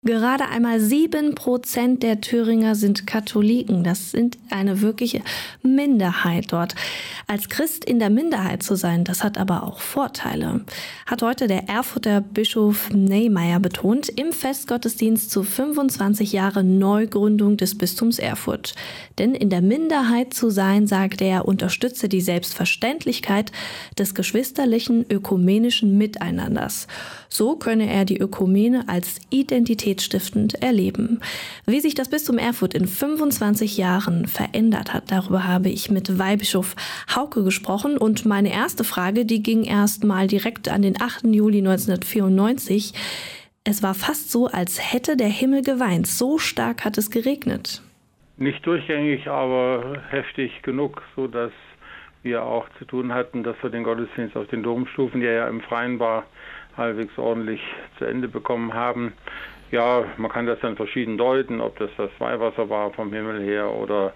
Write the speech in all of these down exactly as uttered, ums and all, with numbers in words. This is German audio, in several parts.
Gerade einmal sieben Prozent der Thüringer sind Katholiken. Das sind eine wirkliche Minderheit dort. Als Christ in der Minderheit zu sein, das hat aber auch Vorteile, hat heute der Erfurter Bischof Neymeyer betont im Festgottesdienst zu fünfundzwanzig Jahre Neugründung des Bistums Erfurt. Denn in der Minderheit zu sein, sagt er, unterstütze die Selbstverständlichkeit des geschwisterlichen ökumenischen Miteinanders. So könne er die Ökumene als identitätsstiftend erleben. Wie sich das Bistum Erfurt in fünfundzwanzig Jahren verändert hat, darüber habe ich mit Weihbischof Hauke gesprochen. Und meine erste Frage, die ging erst mal direkt an den achten Juli neunzehnhundertvierundneunzig. Es war fast so, als hätte der Himmel geweint. So stark hat es geregnet. Nicht durchgängig, aber heftig genug, sodass wir auch zu tun hatten, dass wir den Gottesdienst auf den Domstufen, der ja im Freien war, halbwegs ordentlich zu Ende bekommen haben. Ja, man kann das dann verschieden deuten, ob das das Weihwasser war vom Himmel her oder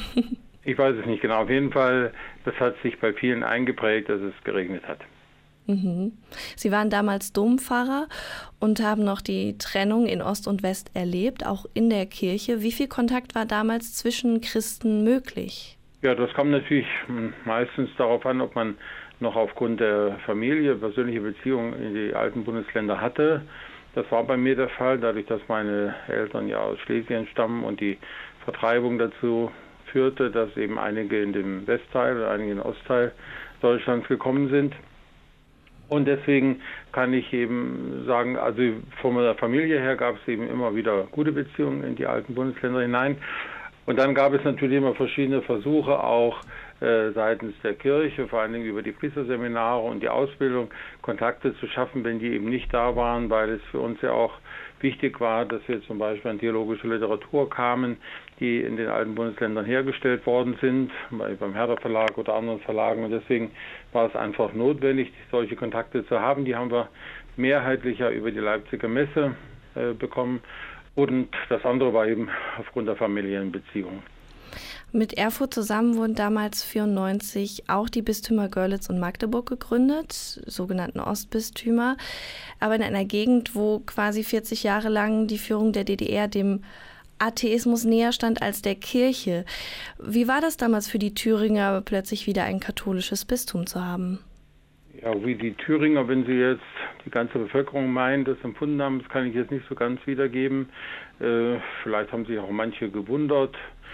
ich weiß es nicht genau. Auf jeden Fall, das hat sich bei vielen eingeprägt, dass es geregnet hat. Mhm. Sie waren damals Dompfarrer und haben noch die Trennung in Ost und West erlebt, auch in der Kirche. Wie viel Kontakt war damals zwischen Christen möglich? Ja, das kam natürlich meistens darauf an, ob man noch aufgrund der Familie persönliche Beziehungen in die alten Bundesländer hatte. Das war bei mir der Fall, dadurch, dass meine Eltern ja aus Schlesien stammen und die Vertreibung dazu führte, dass eben einige in dem Westteil und einige in den Ostteil Deutschlands gekommen sind. Und deswegen kann ich eben sagen, also von meiner Familie her gab es eben immer wieder gute Beziehungen in die alten Bundesländer hinein. Und dann gab es natürlich immer verschiedene Versuche, auch äh, seitens der Kirche, vor allen Dingen über die Priesterseminare und die Ausbildung, Kontakte zu schaffen, wenn die eben nicht da waren, weil es für uns ja auch wichtig war, dass wir zum Beispiel an theologische Literatur kamen, die in den alten Bundesländern hergestellt worden sind, bei, beim Herder Verlag oder anderen Verlagen. Und deswegen war es einfach notwendig, solche Kontakte zu haben. Die haben wir mehrheitlich ja über die Leipziger Messe äh, bekommen. Und das andere war eben aufgrund der familiären Beziehungen. Mit Erfurt zusammen wurden damals vierundneunzig auch die Bistümer Görlitz und Magdeburg gegründet, sogenannten Ostbistümer. Aber in einer Gegend, wo quasi vierzig Jahre lang die Führung der D D R dem Atheismus näher stand als der Kirche. Wie war das damals für die Thüringer, plötzlich wieder ein katholisches Bistum zu haben? Ja, wie die Thüringer, wenn sie jetzt die ganze Bevölkerung meinen, das empfunden haben, das kann ich jetzt nicht so ganz wiedergeben. Äh, vielleicht haben sich auch manche gewundert,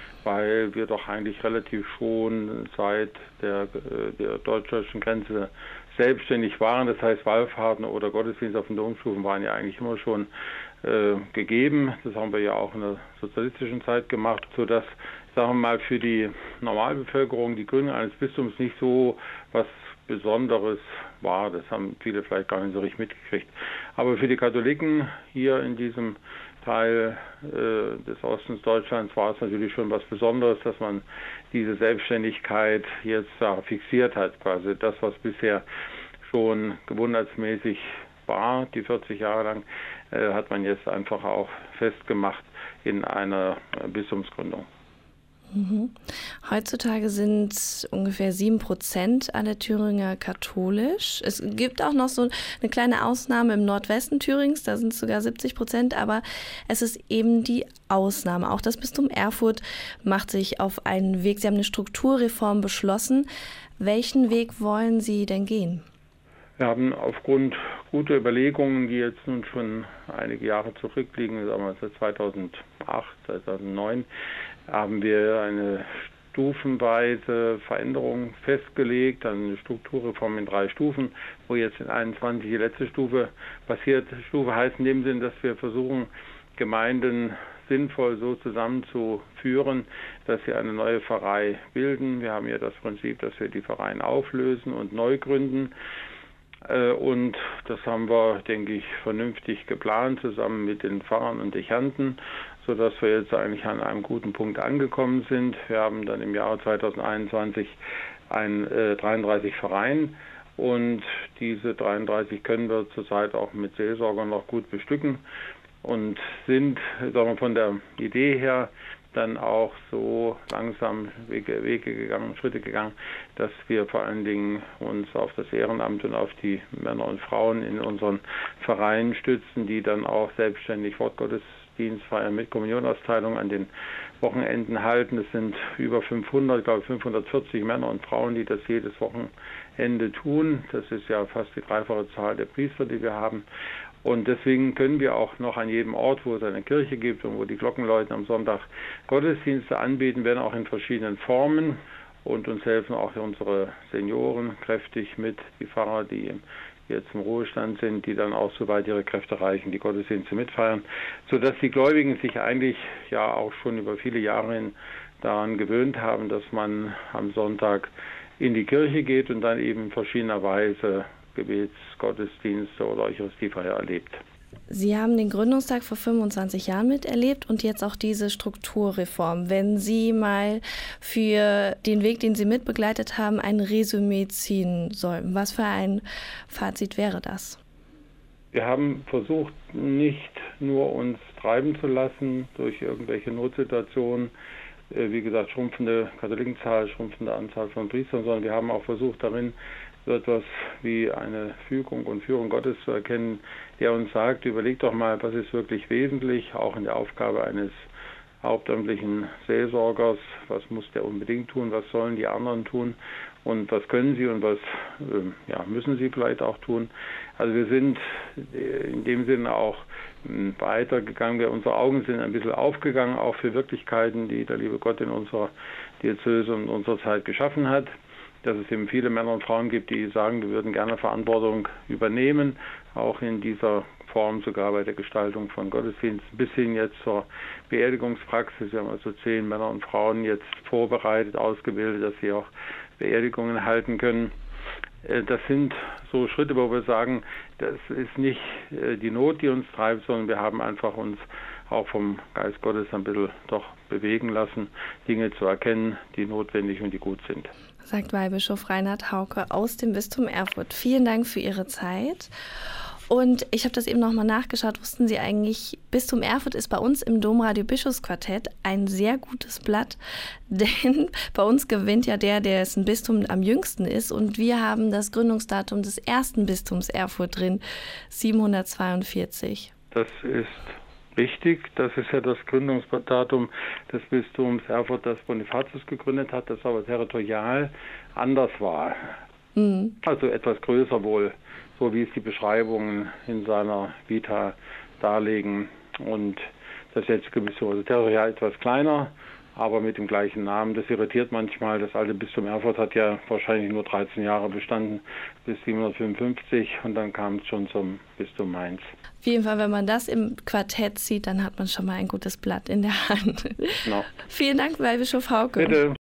weil wir doch eigentlich relativ schon seit der, der deutsch-deutschen Grenze selbstständig waren. Das heißt, Wallfahrten oder Gottesdienste auf den Domstufen waren ja eigentlich immer schon äh, gegeben. Das haben wir ja auch in der sozialistischen Zeit gemacht, sodass, sagen wir mal, für die Normalbevölkerung die Gründung eines Bistums nicht so was Besonderes war. Das haben viele vielleicht gar nicht so richtig mitgekriegt. Aber für die Katholiken hier in diesem Teil äh, des Ostens Deutschlands war es natürlich schon was Besonderes, dass man diese Selbstständigkeit jetzt äh, fixiert hat. Quasi das, was bisher schon gewohnheitsmäßig war, die vierzig Jahre lang, äh, hat man jetzt einfach auch festgemacht in einer äh, Bistumsgründung. Mhm. Heutzutage sind ungefähr sieben Prozent aller Thüringer katholisch. Es gibt auch noch so eine kleine Ausnahme im Nordwesten Thürings, da sind es sogar siebzig Prozent, aber es ist eben die Ausnahme. Auch das Bistum Erfurt macht sich auf einen Weg. Sie haben eine Strukturreform beschlossen. Welchen Weg wollen Sie denn gehen? Wir haben aufgrund guter Überlegungen, die jetzt nun schon einige Jahre zurückliegen, sagen wir seit zweitausendacht, zweitausendneun, haben wir eine stufenweise Veränderung festgelegt, eine Strukturreform in drei Stufen, wo jetzt in einundzwanzig die letzte Stufe passiert. Stufe heißt in dem Sinn, dass wir versuchen, Gemeinden sinnvoll so zusammenzuführen, dass sie eine neue Pfarrei bilden. Wir haben ja das Prinzip, dass wir die Pfarreien auflösen und neu gründen. Und das haben wir, denke ich, vernünftig geplant, zusammen mit den Pfarrern und Dechanten, sodass wir jetzt eigentlich an einem guten Punkt angekommen sind. Wir haben dann im Jahre zweitausendeinundzwanzig ein, äh, dreiunddreißig Vereine und diese dreiunddreißig können wir zurzeit auch mit Seelsorgern noch gut bestücken und sind, sagen wir, von der Idee her dann auch so langsam Wege, Wege gegangen, Schritte gegangen, dass wir vor allen Dingen uns auf das Ehrenamt und auf die Männer und Frauen in unseren Vereinen stützen, die dann auch selbstständig Wortgottesdienstfeiern mit Kommunionausteilung an den Wochenenden halten. Es sind über fünfhundert, ich glaube fünfhundertvierzig Männer und Frauen, die das jedes Wochenende tun. Das ist ja fast die dreifache Zahl der Priester, die wir haben. Und deswegen können wir auch noch an jedem Ort, wo es eine Kirche gibt und wo die Glocken läuten, am Sonntag Gottesdienste anbieten, werden auch in verschiedenen Formen. Und uns helfen auch unsere Senioren kräftig mit, die Pfarrer, die jetzt im Ruhestand sind, die dann auch, soweit ihre Kräfte reichen, die Gottesdienste mitfeiern, sodass die Gläubigen sich eigentlich ja auch schon über viele Jahre hin daran gewöhnt haben, dass man am Sonntag in die Kirche geht und dann eben in verschiedener Weise Gebetsgottesdienste oder Eucharistiefeier erlebt. Sie haben den Gründungstag vor fünfundzwanzig Jahren miterlebt und jetzt auch diese Strukturreform. Wenn Sie mal für den Weg, den Sie mitbegleitet haben, ein Resümee ziehen sollten, was für ein Fazit wäre das? Wir haben versucht, nicht nur uns treiben zu lassen durch irgendwelche Notsituationen, wie gesagt, schrumpfende Katholikenzahl, schrumpfende Anzahl von Priestern, sondern wir haben auch versucht, darin so etwas wie eine Fügung und Führung Gottes zu erkennen, der uns sagt, überlegt doch mal, was ist wirklich wesentlich, auch in der Aufgabe eines hauptamtlichen Seelsorgers, was muss der unbedingt tun, was sollen die anderen tun und was können sie und was äh, ja, müssen sie vielleicht auch tun. Also wir sind in dem Sinne auch weitergegangen, wir, unsere Augen sind ein bisschen aufgegangen, auch für Wirklichkeiten, die der liebe Gott in unserer Diözese und unserer Zeit geschaffen hat. Dass es eben viele Männer und Frauen gibt, die sagen, wir würden gerne Verantwortung übernehmen, auch in dieser Form sogar bei der Gestaltung von Gottesdiensten, bis hin jetzt zur Beerdigungspraxis. Wir haben also zehn Männer und Frauen jetzt vorbereitet, ausgebildet, dass sie auch Beerdigungen halten können. Das sind so Schritte, wo wir sagen, das ist nicht die Not, die uns treibt, sondern wir haben einfach uns auch vom Geist Gottes ein bisschen doch bewegen lassen, Dinge zu erkennen, die notwendig und die gut sind. Sagt Weihbischof Reinhard Hauke aus dem Bistum Erfurt. Vielen Dank für Ihre Zeit. Und ich habe das eben nochmal nachgeschaut. Wussten Sie eigentlich, Bistum Erfurt ist bei uns im Domradio Bischofsquartett ein sehr gutes Blatt, denn bei uns gewinnt ja der, der es ein Bistum am jüngsten ist. Und wir haben das Gründungsdatum des ersten Bistums Erfurt drin, siebenhundertzweiundvierzig. Das ist richtig, das ist ja das Gründungsdatum des Bistums Erfurt, das Bonifatius gegründet hat, das aber territorial anders war. Mhm. Also etwas größer wohl, so wie es die Beschreibungen in seiner Vita darlegen. Und das jetzige Bistum, also territorial etwas kleiner, aber mit dem gleichen Namen. Das irritiert manchmal. Das alte Bistum Erfurt hat ja wahrscheinlich nur dreizehn Jahre bestanden, bis siebenhundertfünfundfünfzig, und dann kam es schon zum Bistum Mainz. Auf jeden Fall, wenn man das im Quartett sieht, dann hat man schon mal ein gutes Blatt in der Hand. Genau. Vielen Dank, Weihbischof Hauke. Bitte.